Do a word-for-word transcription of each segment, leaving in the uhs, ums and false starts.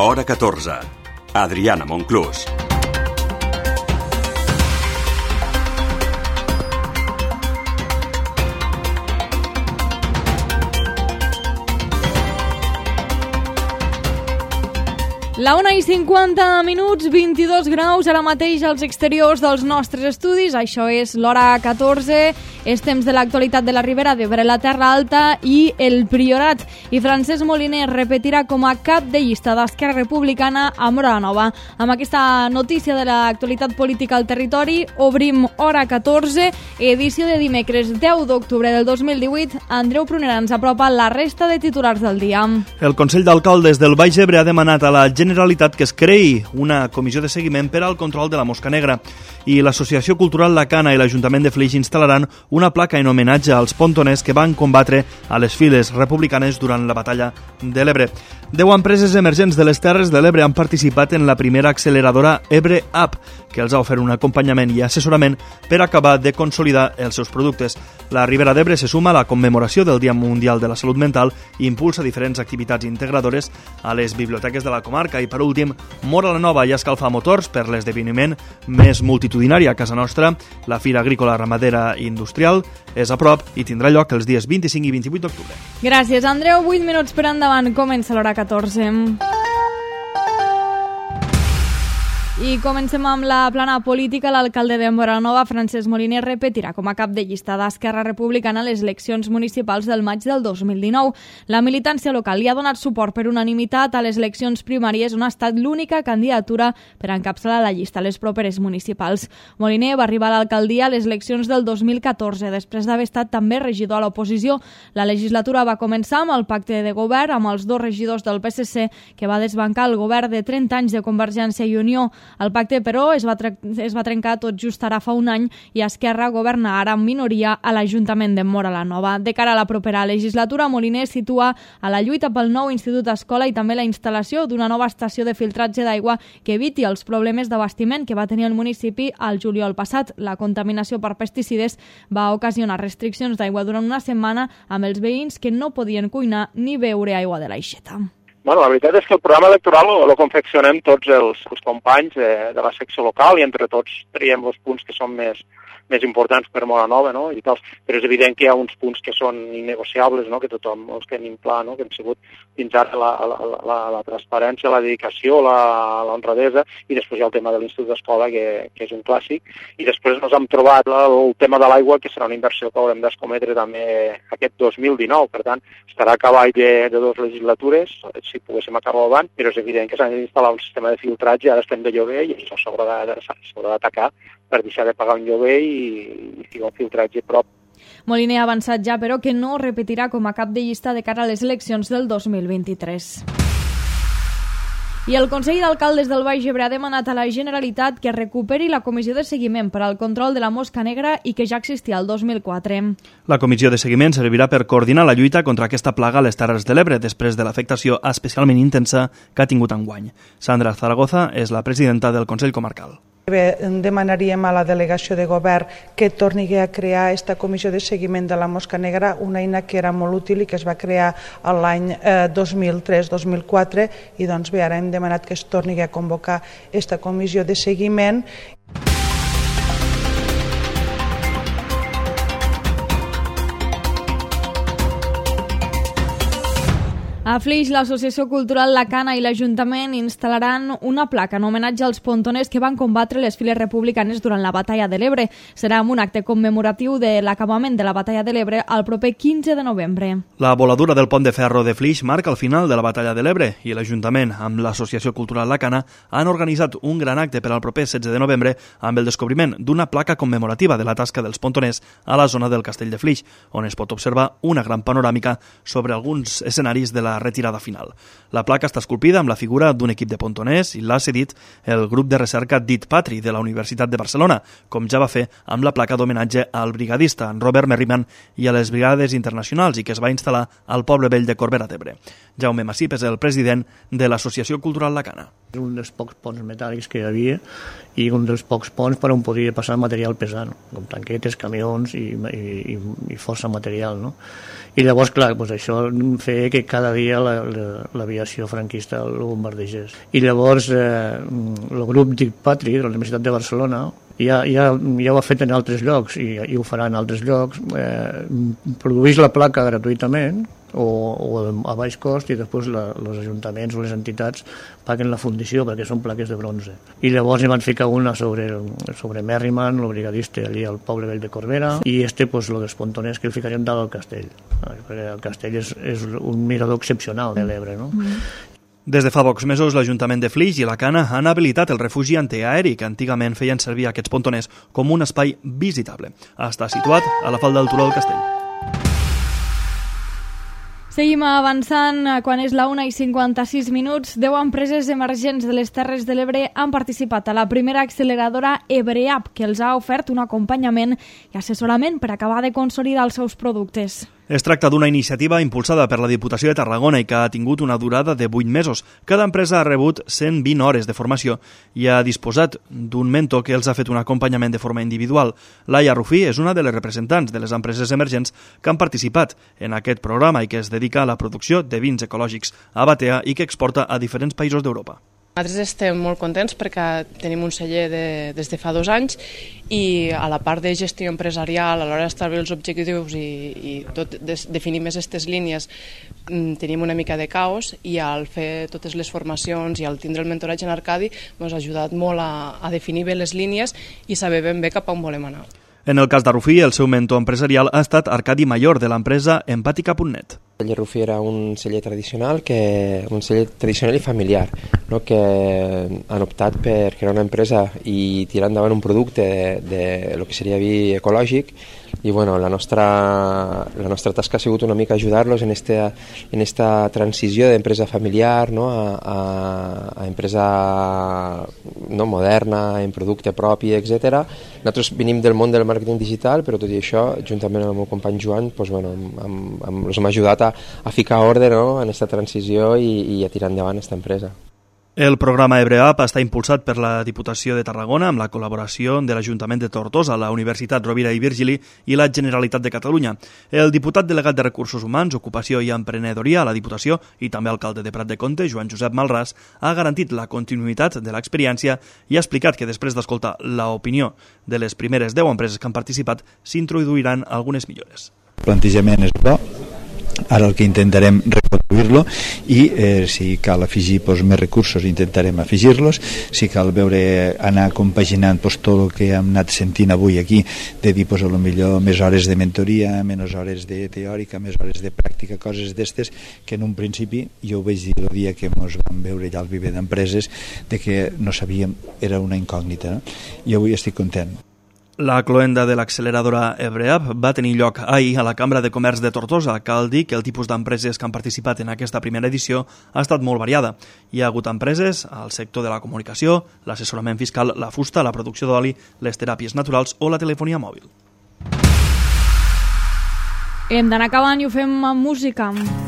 Hora catorze. Adriana Monclús. La una i cinquanta minuts, vint-i-dos graus ara mateix als exteriors dels nostres estudis. Això és l'Hora catorze. És temps de l'actualitat de la Ribera d'Ebre, la Terra Alta i el Priorat. I Francesc Moliner repetirà com a cap de llista d'Esquerra Republicana a Móra la Nova. Amb aquesta notícia de l'actualitat política al territori, obrim Hora catorze, edició de dimecres deu d'octubre del dos mil divuit. Andreu Prunera ens apropa la resta de titulars del dia. El Consell d'Alcaldes del Baix Ebre ha demanat a la Generalitat que es creï una comissió de seguiment per al control de la mosca negra, i l'Associació Cultural La Cana i l'Ajuntament de Flix instal·laran una placa en homenatge als pontoners que van combatre a les files republicanes durant la batalla de l'Ebre. Deu empreses emergents de les Terres de l'Ebre han participat en la primera acceleradora Ebre App, que els ha ofert un acompanyament i assessorament per acabar de consolidar els seus productes. La Ribera d'Ebre se suma a la commemoració del Dia Mundial de la Salut Mental i impulsa diferents activitats integradores a les biblioteques de la comarca. I per últim, Móra la Nova ja escalfa motors per l'esdeveniment més multitudinari a casa nostra. La Fira Agrícola, Ramadera i Industrial és a prop i tindrà lloc els dies vint-i-cinc i vint-i-vuit d'octubre. Gràcies, Andreu. vuit minuts per endavant. Comença l'Hora catorze. I comencem amb la plana política. L'alcalde de Móra la Nova, Francesc Moliner, repetirà com a cap de llista d'Esquerra Republicana les eleccions municipals del maig del dos mil dinou. La militància local li ha donat suport per unanimitat a les eleccions primàries, on ha estat l'única candidatura per encapçalar la llista a les properes municipals. Moliner va arribar a l'alcaldia a les eleccions del dos mil catorze, després d'haver estat també regidor a l'oposició. La legislatura va començar amb el pacte de govern amb els dos regidors del P S C, que va desbancar el govern de trenta anys de Convergència i Unió. El pacte, però, es va, es va trencar tot just ara fa un any i Esquerra governa ara en minoria a l'Ajuntament de Móra la Nova. De cara a la propera legislatura, Moliner situa a la lluita pel nou Institut Escola i també la instal·lació d'una nova estació de filtratge d'aigua que eviti els problemes d'abastiment que va tenir el municipi al juliol passat. La contaminació per pesticides va ocasionar restriccions d'aigua durant una setmana amb els veïns que no podien cuinar ni beure aigua de l'aixeta. Bueno, la veritat és que el programa electoral lo, lo confeccionem tots els, els companys de, de la secció local i entre tots triem els punts que són més, més importants per Móra la Nova, no? I tal. Però és evident que hi ha uns punts que són innegociables, no? Que tothom els tenim clar, no? Que han sigut fins ara la, la, la, la transparència, la dedicació, la, la honradesa, i després hi ha el tema de l'Institut d'Escola, que, que és un clàssic, i després ens hem trobat el tema de l'aigua, que serà una inversió que haurem d'escometre també aquest dos mil dinou, per tant, estarà a cavall de, de dues legislatures, si poguéssim acabar abans, però és evident que s'ha d'instal·lar un sistema de filtratge, ara estem de lloguer i això s'haurà d'atacar per deixar de pagar un lloguer i, i fer un filtratge prop. Moliner ha avançat ja, però, que no repetirà com a cap de llista de cara a les eleccions del dos mil vint-i-tres. I el Consell d'Alcaldes del Baix Ebre ha demanat a la Generalitat que recuperi la comissió de seguiment per al control de la mosca negra i que ja existia el dos mil quatre. La comissió de seguiment servirà per coordinar la lluita contra aquesta plaga a les Terres de l'Ebre després de l'afectació especialment intensa que ha tingut enguany. Sandra Zaragoza és la presidenta del Consell Comarcal. Bé, demanaríem a la delegació de govern que torni a crear aquesta comissió de seguiment de la mosca negra, una eina que era molt útil i que es va crear l'any eh, dos mil tres dos mil quatre, i doncs bé, ara hem demanat que es torni a convocar aquesta comissió de seguiment. A Flix, l'Associació Cultural La Cana i l'Ajuntament instal·laran una placa en homenatge als pontoners que van combatre les files republicanes durant la batalla de l'Ebre. Serà un acte commemoratiu de l'acabament de la batalla de l'Ebre el proper quinze de novembre. La voladura del pont de ferro de Flix marca el final de la batalla de l'Ebre i l'Ajuntament, amb l'Associació Cultural La Cana, han organitzat un gran acte per al proper setze de novembre amb el descobriment d'una placa commemorativa de la tasca dels pontoners a la zona del Castell de Flix, on es pot observar una gran panoràmica sobre alguns escenaris de la retirada final. La placa està esculpida amb la figura d'un equip de pontoners i l'ha cedit el grup de recerca Dit Patri de la Universitat de Barcelona, com ja va fer amb la placa d'homenatge al brigadista Robert Merriman i a les brigades internacionals i que es va instal·lar al poble vell de Corbera d'Ebre. Jaume Massip és el president de l'Associació Cultural La Cana. És un dels pocs ponts metàl·lics que hi havia i un dels pocs ponts per on podia passar material pesant, com tanquetes, camions i, i, i força material, no? I llavors, clar, doncs això feia que cada dia l'aviació franquista el bombardegés. I llavors eh, el grup Dic Patri de la Universitat de Barcelona ja, ja, ja ho ha fet en altres llocs i, i ho farà en altres llocs. Eh, produeix la placa gratuïtament o, o a baix cost i després la, els ajuntaments o les entitats paguen la fundició perquè són plaques de bronze. I llavors hi van ficar una sobre, sobre Merriman, el brigadista allí al poble vell de Corbera, i este, pues, lo dels pontoners que el ficarien dalt al castell. Perquè el castell és, és un mirador excepcional de l'Ebre, no? Mm. Des de fa pocs mesos, l'Ajuntament de Flix i la Cana han habilitat el refugi antiaeri que antigament feien servir aquests pontoners com un espai visitable. Està situat a la falda del turó del castell. Seguim avançant. Quan és la una i cinquanta-sis minuts, deu empreses emergents de les Terres de l'Ebre han participat a la primera acceleradora EbreApp, que els ha ofert un acompanyament i assessorament per acabar de consolidar els seus productes. Es tracta d'una iniciativa impulsada per la Diputació de Tarragona i que ha tingut una durada de vuit mesos. Cada empresa ha rebut cent vint hores de formació i ha disposat d'un mentor que els ha fet un acompanyament de forma individual. Laia Rufí és una de les representants de les empreses emergents que han participat en aquest programa i que es dedica a la producció de vins ecològics a Batea i que exporta a diferents països d'Europa. Nosaltres estem molt contents perquè tenim un celler de, des de fa dos anys i a la part de gestió empresarial, a l'hora d'establir els objectius i, i tot, des, definir més aquestes línies, tenim una mica de caos i al fer totes les formacions i al tindre el mentoratge en Arcadi ens ha ajudat molt a, a definir bé les línies i saber ben bé cap a on volem anar. En el cas de Rufí, el seu mentor empresarial ha estat Arcadi Mayor, de l'empresa empàtica punt net. El celler Rufí era un celler tradicional, que, un celler tradicional i familiar, no? Que han optat per crear una empresa i tirar endavant un producte de, de lo que seria vi ecològic i bueno, la nostra, la nostra tasca ha sigut una mica ajudar-los en esta, en esta transició d'empresa familiar, no? a, a, a empresa no, moderna, en producte propi, etcètera. Nosaltres venim del món del màrqueting digital, però tot i això, juntament amb el meu company Joan, doncs, bueno, amb, amb, els hem ajudat a, a ficar ordre, no? en aquesta transició i, i a tirar endavant aquesta empresa. El programa EbreApp està impulsat per la Diputació de Tarragona amb la col·laboració de l'Ajuntament de Tortosa, la Universitat Rovira i Virgili i la Generalitat de Catalunya. El diputat delegat de Recursos Humans, Ocupació i Emprenedoria a la Diputació i també alcalde de Prat de Comte, Joan Josep Malràs, ha garantit la continuïtat de l'experiència i ha explicat que després d'escoltar l'opinió de les primeres deu empreses que han participat s'introduiran algunes millores. El plantejament és bo. Ara el que intentarem reconduir-lo i eh, si cal afegir doncs, més recursos intentarem afegir-los, si cal veure anar compaginant doncs, tot el que hem anat sentint avui aquí de dir doncs, a lo millor més hores de mentoria, menys hores de teòrica, més hores de pràctica, coses d'estes que en un principi jo ho vaig dir el dia que ens vam veure ja al Viver d'Empreses de que no sabíem, era una incògnita, no? I avui estic content. La cloenda de l'acceleradora EbreApp va tenir lloc ahir a la Cambra de Comerç de Tortosa. Cal dir que el tipus d'empreses que han participat en aquesta primera edició ha estat molt variada. Hi ha hagut empreses al sector de la comunicació, l'assessorament fiscal, la fusta, la producció d'oli, les teràpies naturals o la telefonia mòbil. Hem d'anar acabant i ho fem amb música.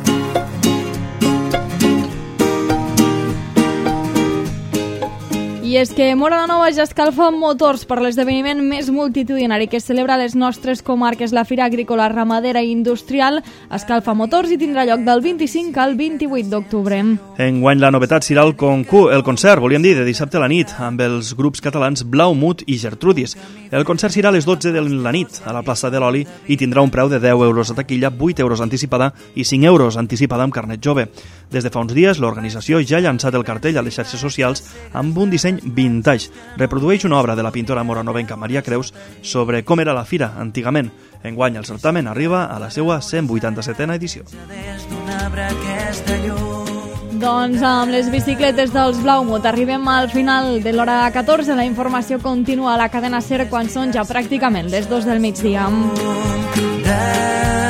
I és que Móra la Nova ja escalfa motors per l'esdeveniment més multitudinari que celebra les nostres comarques, la Fira Agrícola, Ramadera i Industrial. Escalfa motors i tindrà lloc del vint-i-cinc al vint-i-vuit d'octubre. Enguany la novetat serà el, concurs, el concert, volíem dir, de dissabte a la nit, amb els grups catalans Blaumut i Gertrudis. El concert serà a les dotze de la nit a la plaça de l'Oli i tindrà un preu de deu euros a taquilla, vuit euros anticipada i cinc euros anticipada amb carnet jove. Des de fa uns dies, l'organització ja ha llançat el cartell a les xarxes socials amb un disseny vintage. Reprodueix una obra de la pintora moranovenca Maria Creus sobre com era la fira antigament. Enguany el certamen arriba a la seva cent vuitanta-setena edició. Doncs amb les bicicletes dels Blaumut arribem al final de l'hora catorze. La informació continua a la cadena SER quan són ja pràcticament les dos del migdia.